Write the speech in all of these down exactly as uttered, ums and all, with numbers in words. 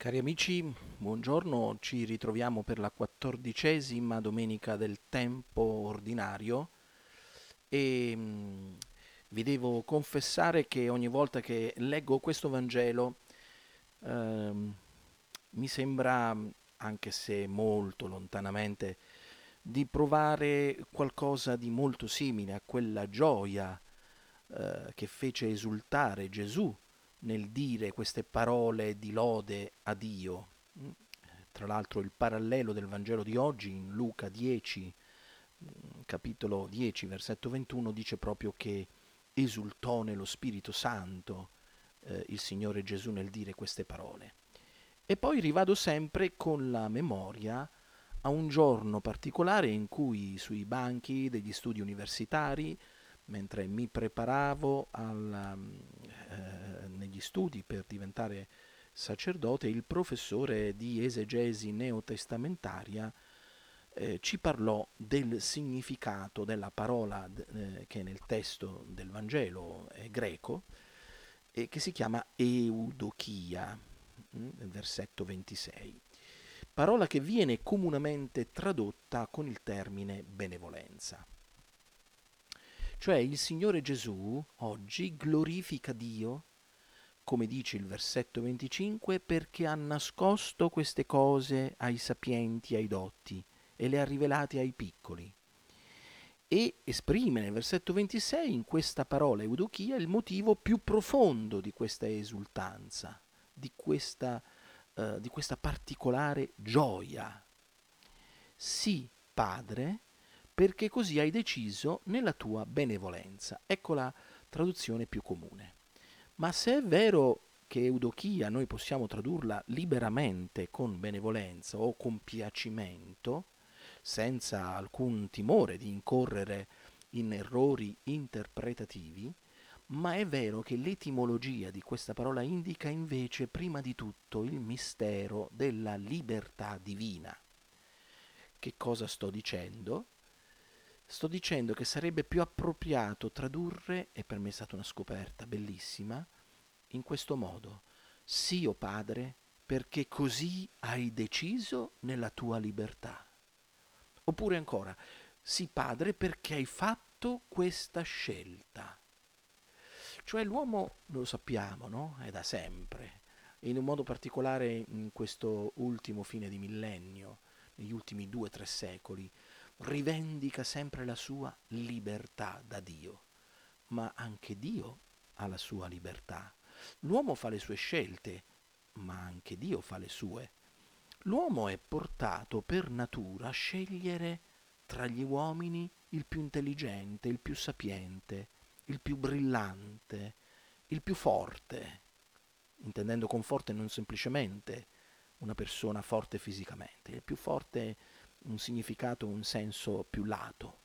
Cari amici, buongiorno, ci ritroviamo per la quattordicesima domenica del tempo ordinario e mh, vi devo confessare che ogni volta che leggo questo Vangelo ehm, mi sembra, anche se molto lontanamente, di provare qualcosa di molto simile a quella gioia eh, che fece esultare Gesù nel dire queste parole di lode a Dio. Mm. Tra l'altro il parallelo del Vangelo di oggi in Luca dieci, mm, capitolo dieci, versetto ventuno, dice proprio che esultò nello Spirito Santo eh, il Signore Gesù nel dire queste parole. E poi rivado sempre con la memoria a un giorno particolare in cui sui banchi degli studi universitari, mentre mi preparavo al, eh, negli studi per diventare sacerdote, il professore di esegesi neotestamentaria eh, ci parlò del significato della parola eh, che nel testo del Vangelo è greco e che si chiama eudokia, mm, nel versetto ventisei, parola che viene comunemente tradotta con il termine benevolenza. Cioè il Signore Gesù oggi glorifica Dio, come dice il versetto venticinque, perché ha nascosto queste cose ai sapienti, ai dotti, e le ha rivelate ai piccoli. E esprime nel versetto ventisei, in questa parola eudokia, il motivo più profondo di questa esultanza, di questa, eh, di questa particolare gioia. Sì, Padre, perché così hai deciso nella tua benevolenza. Ecco la traduzione più comune. Ma se è vero che eudokia noi possiamo tradurla liberamente con benevolenza o compiacimento, senza alcun timore di incorrere in errori interpretativi, ma è vero che l'etimologia di questa parola indica invece prima di tutto il mistero della libertà divina. Che cosa sto dicendo? Sto dicendo che sarebbe più appropriato tradurre, e per me è stata una scoperta bellissima, in questo modo: sì, o Padre, perché così hai deciso nella tua libertà. Oppure ancora, sì, Padre, perché hai fatto questa scelta. Cioè l'uomo, lo sappiamo, no? È da sempre, e in un modo particolare in questo ultimo fine di millennio, negli ultimi due o tre secoli, rivendica sempre la sua libertà da Dio, ma anche Dio ha la sua libertà. L'uomo fa le sue scelte, ma anche Dio fa le sue. L'uomo è portato per natura a scegliere tra gli uomini il più intelligente, il più sapiente, il più brillante, il più forte, intendendo con forte non semplicemente una persona forte fisicamente, il più forte un significato, un senso più lato.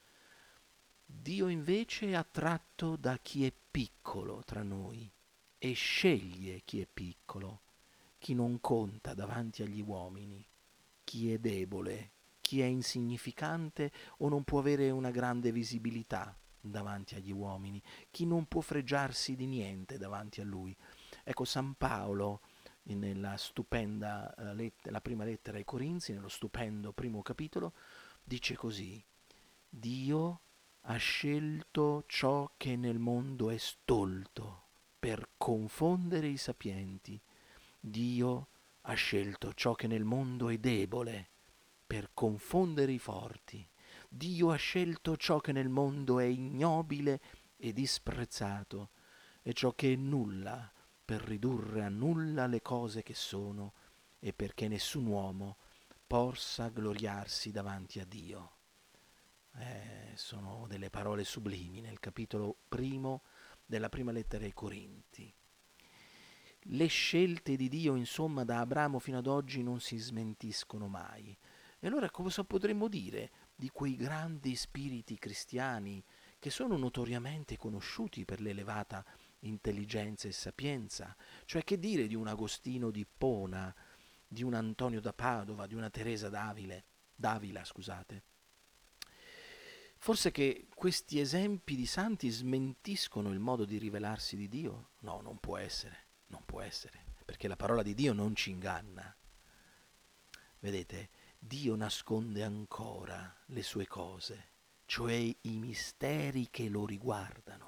Dio invece è attratto da chi è piccolo tra noi e sceglie chi è piccolo, chi non conta davanti agli uomini, chi è debole, chi è insignificante o non può avere una grande visibilità davanti agli uomini, chi non può fregiarsi di niente davanti a lui. Ecco, San Paolo nella stupenda eh, let- la prima lettera ai Corinzi, nello stupendo primo capitolo, dice così: Dio ha scelto ciò che nel mondo è stolto per confondere i sapienti. Dio ha scelto ciò che nel mondo è debole per confondere i forti. Dio ha scelto ciò che nel mondo è ignobile e disprezzato e ciò che è nulla per ridurre a nulla le cose che sono e perché nessun uomo possa gloriarsi davanti a Dio. Eh, sono delle parole sublimi nel capitolo primo della prima lettera ai Corinti. Le scelte di Dio, insomma, da Abramo fino ad oggi non si smentiscono mai. E allora cosa potremmo dire di quei grandi spiriti cristiani che sono notoriamente conosciuti per l'elevata intelligenza e sapienza? Cioè, che dire di un Agostino di Ippona, di un Antonio da Padova, di una Teresa d'Avile, d'Avila, scusate? Forse che questi esempi di santi smentiscono il modo di rivelarsi di Dio? No, non può essere, non può essere, perché la parola di Dio non ci inganna. Vedete, Dio nasconde ancora le sue cose, cioè i misteri che lo riguardano.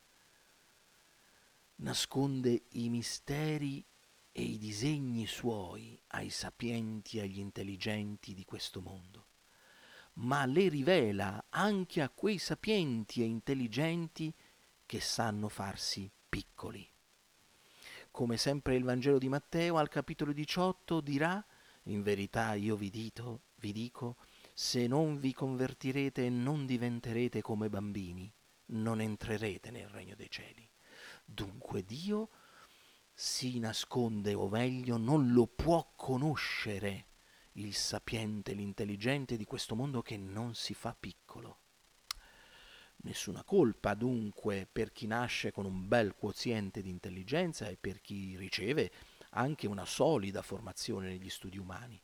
Nasconde i misteri e i disegni suoi ai sapienti e agli intelligenti di questo mondo, ma le rivela anche a quei sapienti e intelligenti che sanno farsi piccoli. Come sempre il Vangelo di Matteo al capitolo diciotto dirà: in verità io vi dico, vi dico, se non vi convertirete e non diventerete come bambini, non entrerete nel regno dei cieli. Dunque Dio si nasconde, o meglio, non lo può conoscere il sapiente, l'intelligente di questo mondo che non si fa piccolo. Nessuna colpa dunque per chi nasce con un bel quoziente di intelligenza e per chi riceve anche una solida formazione negli studi umani.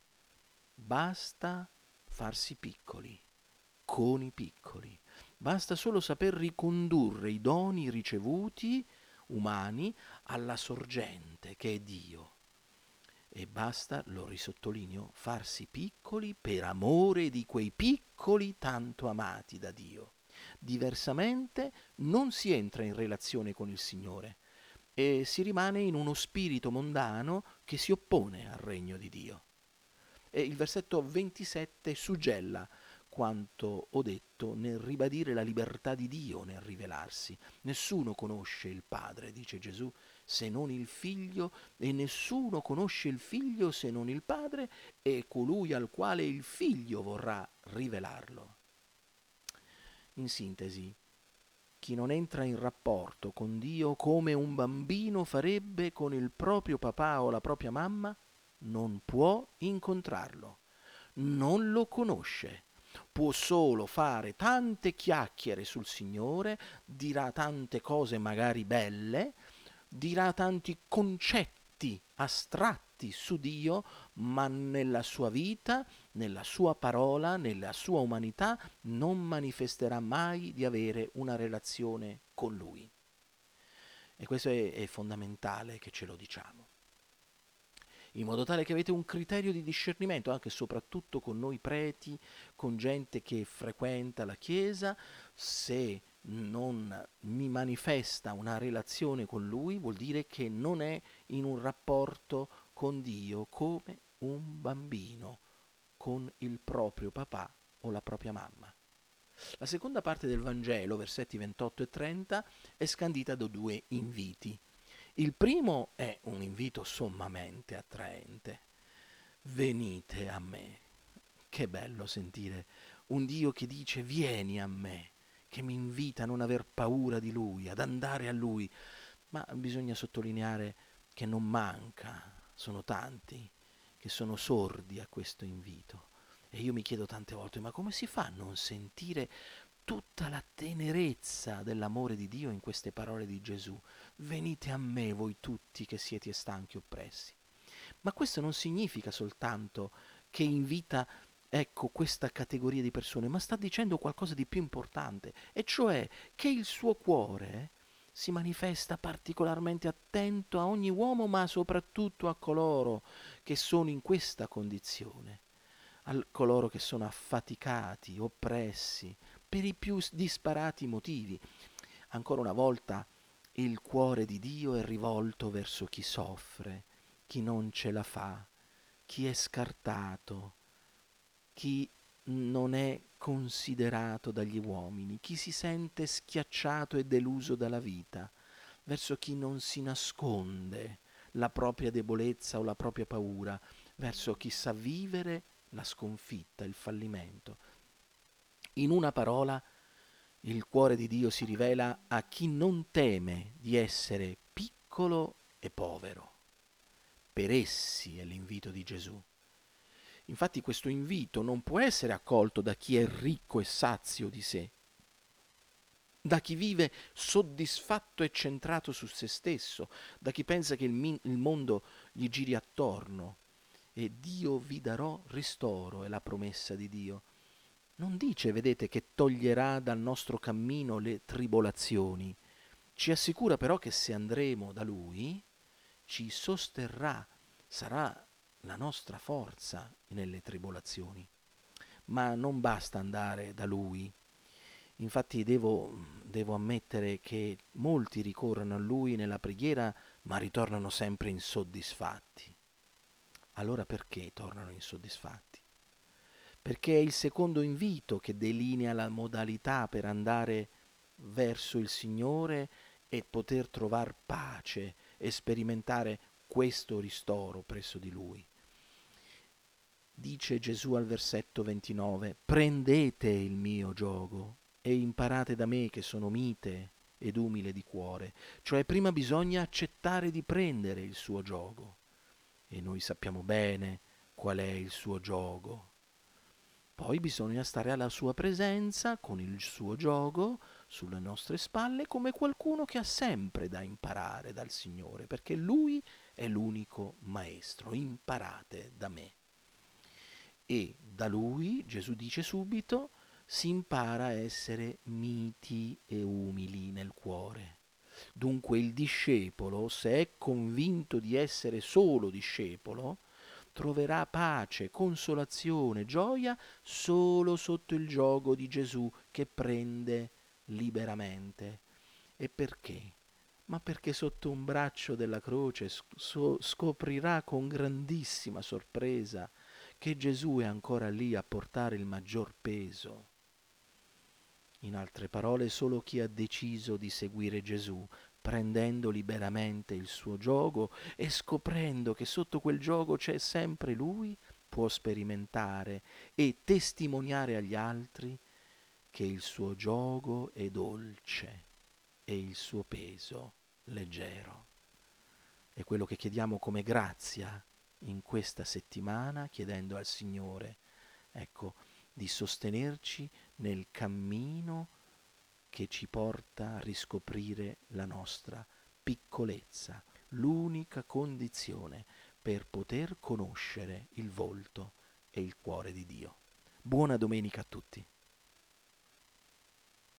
Basta farsi piccoli, con i piccoli. Basta solo saper ricondurre i doni ricevuti umani alla sorgente che è Dio. E basta, lo risottolineo, farsi piccoli per amore di quei piccoli tanto amati da Dio. Diversamente non si entra in relazione con il Signore e si rimane in uno spirito mondano che si oppone al regno di Dio. E il versetto ventisette suggella quanto ho detto nel ribadire la libertà di Dio nel rivelarsi. Nessuno conosce il Padre, dice Gesù, se non il Figlio, e nessuno conosce il Figlio se non il Padre e colui al quale il Figlio vorrà rivelarlo. In sintesi, chi non entra in rapporto con Dio come un bambino farebbe con il proprio papà o la propria mamma, non può incontrarlo, non lo conosce. Può solo fare tante chiacchiere sul Signore, dirà tante cose magari belle, dirà tanti concetti astratti su Dio, ma nella sua vita, nella sua parola, nella sua umanità non manifesterà mai di avere una relazione con Lui. E questo è, è fondamentale che ce lo diciamo, in modo tale che avete un criterio di discernimento, anche e soprattutto con noi preti, con gente che frequenta la Chiesa. Se non mi manifesta una relazione con Lui, vuol dire che non è in un rapporto con Dio come un bambino con il proprio papà o la propria mamma. La seconda parte del Vangelo, versetti ventotto e trenta, è scandita da due inviti. Il primo è un invito sommamente attraente. Venite a me. Che bello sentire un Dio che dice vieni a me, che mi invita a non aver paura di Lui, ad andare a Lui. Ma bisogna sottolineare che non manca, sono tanti che sono sordi a questo invito. E io mi chiedo tante volte, ma come si fa a non sentire tutta la tenerezza dell'amore di Dio in queste parole di Gesù? Venite a me voi tutti che siete stanchi e oppressi. Ma questo non significa soltanto che invita, ecco, questa categoria di persone, ma sta dicendo qualcosa di più importante, e cioè che il suo cuore si manifesta particolarmente attento a ogni uomo, ma soprattutto a coloro che sono in questa condizione, a coloro che sono affaticati, oppressi, per i più disparati motivi. Ancora una volta, il cuore di Dio è rivolto verso chi soffre, chi non ce la fa, chi è scartato, chi non è considerato dagli uomini, chi si sente schiacciato e deluso dalla vita, verso chi non si nasconde la propria debolezza o la propria paura, verso chi sa vivere la sconfitta, il fallimento. In una parola, il cuore di Dio si rivela a chi non teme di essere piccolo e povero. Per essi è l'invito di Gesù. Infatti questo invito non può essere accolto da chi è ricco e sazio di sé, da chi vive soddisfatto e centrato su se stesso, da chi pensa che il, min- il mondo gli giri attorno. E Dio vi darò ristoro, è la promessa di Dio. Non dice, vedete, che toglierà dal nostro cammino le tribolazioni. Ci assicura però che se andremo da Lui, ci sosterrà, sarà la nostra forza nelle tribolazioni. Ma non basta andare da Lui. Infatti devo, devo ammettere che molti ricorrono a Lui nella preghiera, ma ritornano sempre insoddisfatti. Allora perché tornano insoddisfatti? Perché è il secondo invito che delinea la modalità per andare verso il Signore e poter trovare pace e sperimentare questo ristoro presso di Lui. Dice Gesù al versetto ventinove: prendete il mio giogo e imparate da me che sono mite ed umile di cuore. Cioè prima bisogna accettare di prendere il suo giogo. E noi sappiamo bene qual è il suo giogo. Poi bisogna stare alla sua presenza con il suo giogo sulle nostre spalle come qualcuno che ha sempre da imparare dal Signore, perché Lui è l'unico maestro. Imparate da me. E da Lui, Gesù dice subito, si impara a essere miti e umili nel cuore. Dunque il discepolo, se è convinto di essere solo discepolo, troverà pace, consolazione, gioia solo sotto il giogo di Gesù che prende liberamente. E perché? Ma perché sotto un braccio della croce so- scoprirà con grandissima sorpresa che Gesù è ancora lì a portare il maggior peso. In altre parole, solo chi ha deciso di seguire Gesù, prendendo liberamente il suo giogo e scoprendo che sotto quel giogo c'è sempre Lui, può sperimentare e testimoniare agli altri che il suo giogo è dolce e il suo peso leggero. È quello che chiediamo come grazia in questa settimana, chiedendo al Signore, ecco, di sostenerci nel cammino che ci porta a riscoprire la nostra piccolezza, l'unica condizione per poter conoscere il volto e il cuore di Dio. Buona domenica a tutti.